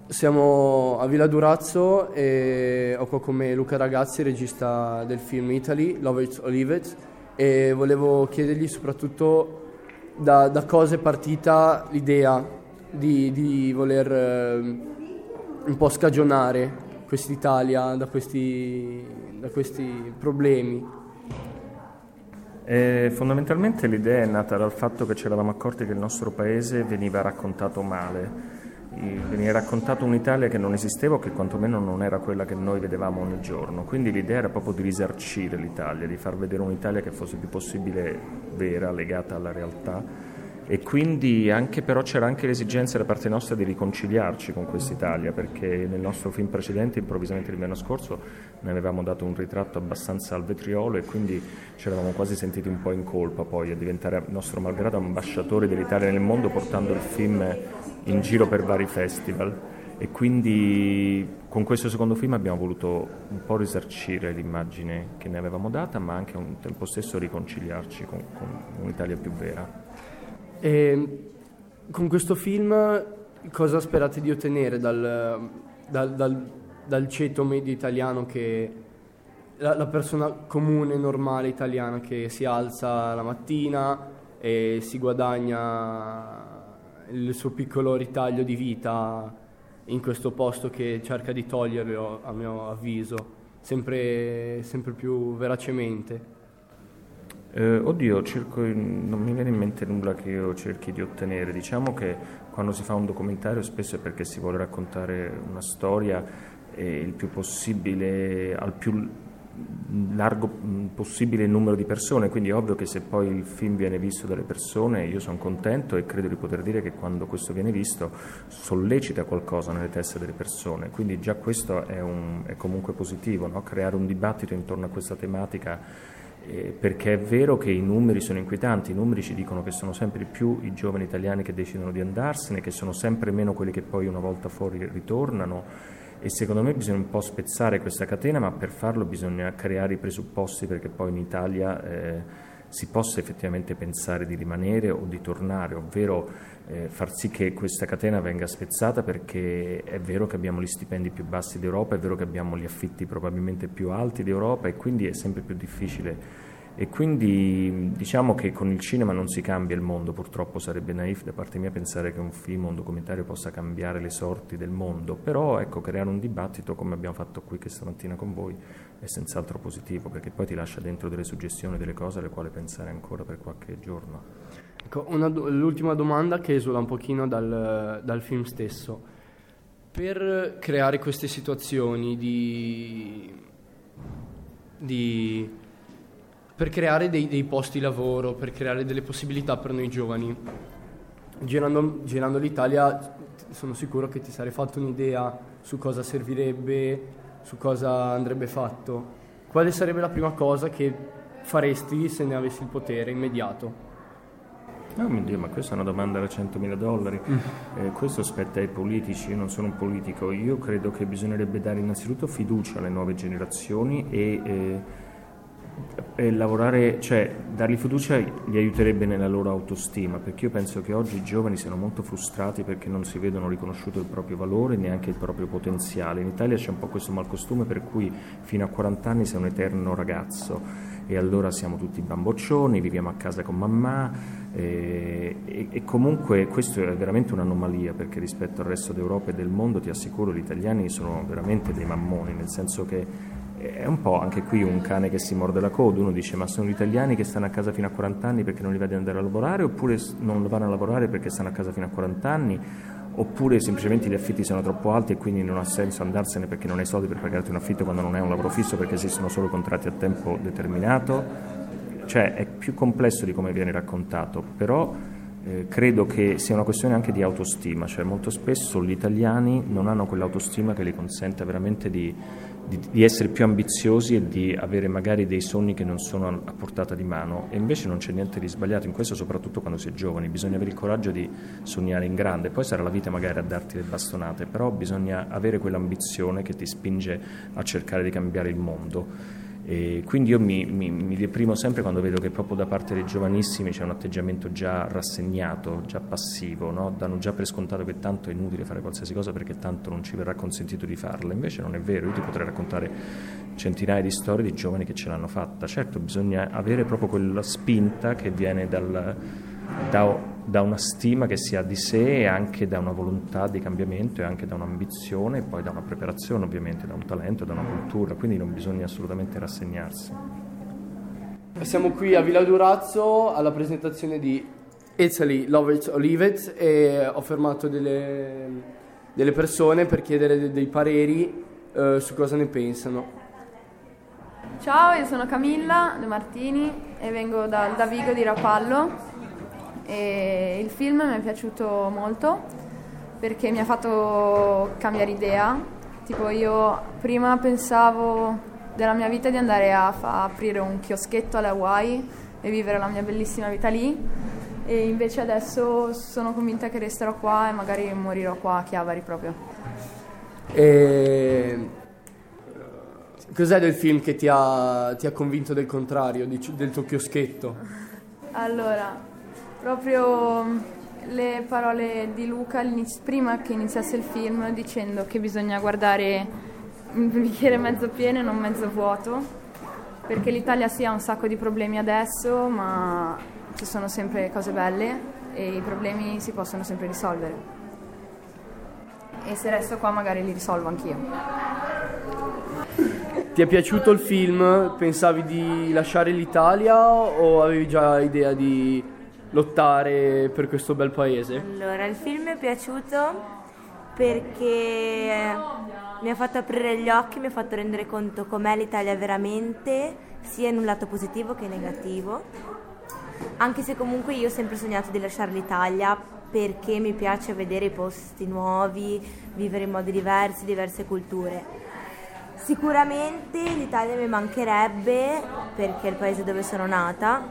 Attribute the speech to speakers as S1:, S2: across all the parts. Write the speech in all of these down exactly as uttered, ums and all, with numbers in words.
S1: Siamo a Villa Durazzo e ho qua con me Luca Ragazzi, regista del film Italy, Love It or Leave It, e volevo chiedergli soprattutto da, da cosa è partita l'idea di, di voler eh, un po' scagionare quest'Italia da questi, da questi problemi.
S2: E fondamentalmente l'idea è nata dal fatto che ci eravamo accorti che il nostro paese veniva raccontato male. Veniva raccontato un'Italia che non esisteva o che quantomeno non era quella che noi vedevamo ogni giorno, quindi l'idea era proprio di risarcire l'Italia, di far vedere un'Italia che fosse più possibile vera, legata alla realtà, e quindi anche però c'era anche l'esigenza da parte nostra di riconciliarci con quest'Italia, perché nel nostro film precedente, improvvisamente l'inverno scorso, ne avevamo dato un ritratto abbastanza al vetriolo e quindi ci eravamo quasi sentiti un po' in colpa poi a diventare, nostro malgrado, ambasciatori dell'Italia nel mondo, portando il film in giro per vari festival, e quindi con questo secondo film abbiamo voluto un po' risarcire l'immagine che ne avevamo data, ma anche al tempo stesso riconciliarci con, con un'Italia più vera.
S1: E con questo film cosa sperate di ottenere dal, dal, dal, dal ceto medio italiano, che la, la persona comune, normale italiana che si alza la mattina e si guadagna il suo piccolo ritaglio di vita in questo posto che cerca di toglierlo, a mio avviso, sempre, sempre più veracemente?
S2: Eh, oddio, cerco, non mi viene in mente nulla che io cerchi di ottenere. Diciamo che quando si fa un documentario spesso è perché si vuole raccontare una storia eh, il più possibile, al più largo possibile numero di persone, quindi è ovvio che se poi il film viene visto dalle persone io sono contento e credo di poter dire che quando questo viene visto sollecita qualcosa nelle teste delle persone, quindi già questo è, un, è comunque positivo, no? Creare un dibattito intorno a questa tematica, eh, perché è vero che i numeri sono inquietanti, i numeri ci dicono che sono sempre più i giovani italiani che decidono di andarsene, che sono sempre meno quelli che poi una volta fuori ritornano. E secondo me bisogna un po' spezzare questa catena, ma per farlo bisogna creare i presupposti perché poi in Italia eh, si possa effettivamente pensare di rimanere o di tornare, ovvero eh, far sì che questa catena venga spezzata, perché è vero che abbiamo gli stipendi più bassi d'Europa, è vero che abbiamo gli affitti probabilmente più alti d'Europa e quindi è sempre più difficile. E quindi diciamo che con il cinema non si cambia il mondo, purtroppo sarebbe naif da parte mia pensare che un film o un documentario possa cambiare le sorti del mondo, però ecco, creare un dibattito come abbiamo fatto qui questa mattina con voi è senz'altro positivo, perché poi ti lascia dentro delle suggestioni, delle cose alle quali pensare ancora per qualche giorno.
S1: Ecco, una do- l'ultima domanda che esula un pochino dal, dal film stesso. Per creare queste situazioni di... di per creare dei, dei posti di lavoro, per creare delle possibilità per noi giovani, girando, girando l'Italia sono sicuro che ti sarei fatto un'idea su cosa servirebbe, su cosa andrebbe fatto. Quale sarebbe la prima cosa che faresti se ne avessi il potere immediato?
S2: Oh mio Dio, ma questa è una domanda da centomila dollari. Mm. Eh, questo spetta ai politici, io non sono un politico. Io credo che bisognerebbe dare innanzitutto fiducia alle nuove generazioni e... Eh, E lavorare, cioè dargli fiducia li aiuterebbe nella loro autostima, perché io penso che oggi i giovani siano molto frustrati perché non si vedono riconosciuto il proprio valore, neanche il proprio potenziale. In Italia c'è un po' questo malcostume per cui fino a quaranta anni sei un eterno ragazzo e allora siamo tutti bamboccioni, viviamo a casa con mamma e, e, e comunque questo è veramente un'anomalia, perché rispetto al resto d'Europa e del mondo ti assicuro gli italiani sono veramente dei mammoni, nel senso che è un po' anche qui un cane che si morde la coda. Uno dice: ma sono gli italiani che stanno a casa fino a quaranta anni perché non li vedi andare a lavorare, oppure non vanno a lavorare perché stanno a casa fino a quaranta anni, oppure semplicemente gli affitti sono troppo alti e quindi non ha senso andarsene perché non hai soldi per pagarti un affitto quando non è un lavoro fisso, perché esistono solo contratti a tempo determinato. Cioè è più complesso di come viene raccontato, però eh, credo che sia una questione anche di autostima, cioè molto spesso gli italiani non hanno quell'autostima che li consente veramente di Di, di essere più ambiziosi e di avere magari dei sogni che non sono a, a portata di mano, e invece non c'è niente di sbagliato in questo, soprattutto quando si è giovani. Bisogna avere il coraggio di sognare in grande, poi sarà la vita magari a darti le bastonate, però bisogna avere quell'ambizione che ti spinge a cercare di cambiare il mondo. E quindi io mi, mi, mi deprimo sempre quando vedo che proprio da parte dei giovanissimi c'è un atteggiamento già rassegnato, già passivo, no? Danno già per scontato che tanto è inutile fare qualsiasi cosa perché tanto non ci verrà consentito di farla. Invece non è vero, io ti potrei raccontare centinaia di storie di giovani che ce l'hanno fatta. Certo, bisogna avere proprio quella spinta che viene dal, da, da una stima che si ha di sé e anche da una volontà di cambiamento e anche da un'ambizione e poi da una preparazione ovviamente, da un talento, da una cultura, quindi non bisogna assolutamente rassegnarsi.
S1: Siamo qui a Villa Durazzo alla presentazione di Italy, Love It or Leave It e ho fermato delle, delle persone per chiedere dei, dei pareri eh, su cosa ne pensano.
S3: Ciao, io sono Camilla De Martini e vengo da, da Vigo di Rapallo e il film mi è piaciuto molto perché mi ha fatto cambiare idea. Tipo, io prima pensavo della mia vita di andare a, a aprire un chioschetto alle Hawaii e vivere la mia bellissima vita lì, e invece adesso sono convinta che resterò qua e magari morirò qua a Chiavari proprio.
S1: E... cos'è del film che ti ha, ti ha convinto del contrario, di, del tuo chioschetto?
S3: Allora, proprio le parole di Luca prima che iniziasse il film, dicendo che bisogna guardare il bicchiere mezzo pieno e non mezzo vuoto, perché l'Italia sì ha un sacco di problemi adesso, ma ci sono sempre cose belle e i problemi si possono sempre risolvere. E se resto qua magari li risolvo anch'io.
S1: Ti è piaciuto il film? Pensavi di lasciare l'Italia o avevi già idea di lottare per questo bel paese?
S4: Allora, il film mi è piaciuto perché mi ha fatto aprire gli occhi, mi ha fatto rendere conto com'è l'Italia veramente, sia in un lato positivo che negativo. Anche se comunque io ho sempre sognato di lasciare l'Italia perché mi piace vedere i posti nuovi, vivere in modi diversi, diverse culture. Sicuramente l'Italia mi mancherebbe perché è il paese dove sono nata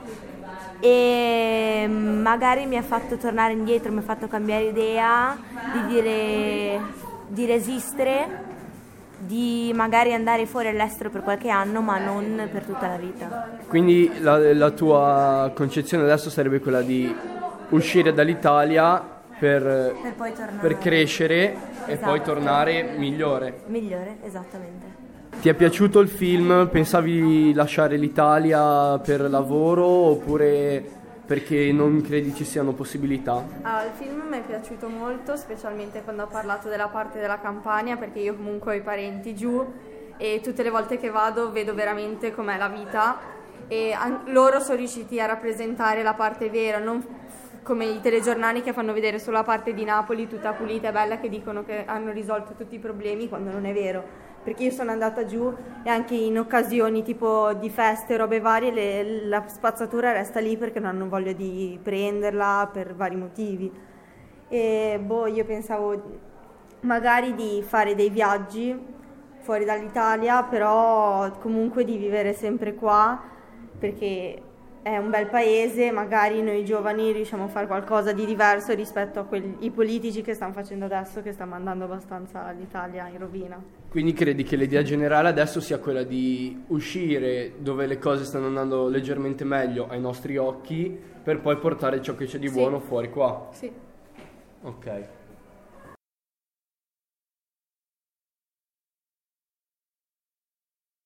S4: e magari mi ha fatto tornare indietro, mi ha fatto cambiare idea, di dire di resistere, di magari andare fuori all'estero per qualche anno ma non per tutta la vita.
S1: Quindi la, la tua concezione adesso sarebbe quella di uscire dall'Italia per,
S4: per, poi tornare.
S1: per crescere e
S4: Esatto.
S1: poi tornare migliore.
S4: Migliore, esattamente.
S1: Ti è piaciuto il film? Pensavi di lasciare l'Italia per lavoro oppure perché non credi ci siano possibilità?
S3: Ah, il film mi è piaciuto molto, specialmente quando ha parlato della parte della Campania, perché io comunque ho i parenti giù e tutte le volte che vado vedo veramente com'è la vita e an- loro sono riusciti a rappresentare la parte vera, non come i telegiornali che fanno vedere solo la parte di Napoli tutta pulita e bella, che dicono che hanno risolto tutti i problemi quando non è vero. Perché io sono andata giù e anche in occasioni tipo di feste, robe varie, le, la spazzatura resta lì perché non hanno voglia di prenderla per vari motivi. E boh, io pensavo magari di fare dei viaggi fuori dall'Italia, però comunque di vivere sempre qua perché è un bel paese, magari noi giovani riusciamo a fare qualcosa di diverso rispetto a quelli, i politici che stanno facendo adesso, che stanno mandando abbastanza l'Italia in rovina.
S1: Quindi credi che l'idea generale adesso sia quella di uscire dove le cose stanno andando leggermente meglio ai nostri occhi per poi portare ciò che c'è di
S3: Sì.
S1: buono fuori qua?
S3: Sì.
S1: Ok.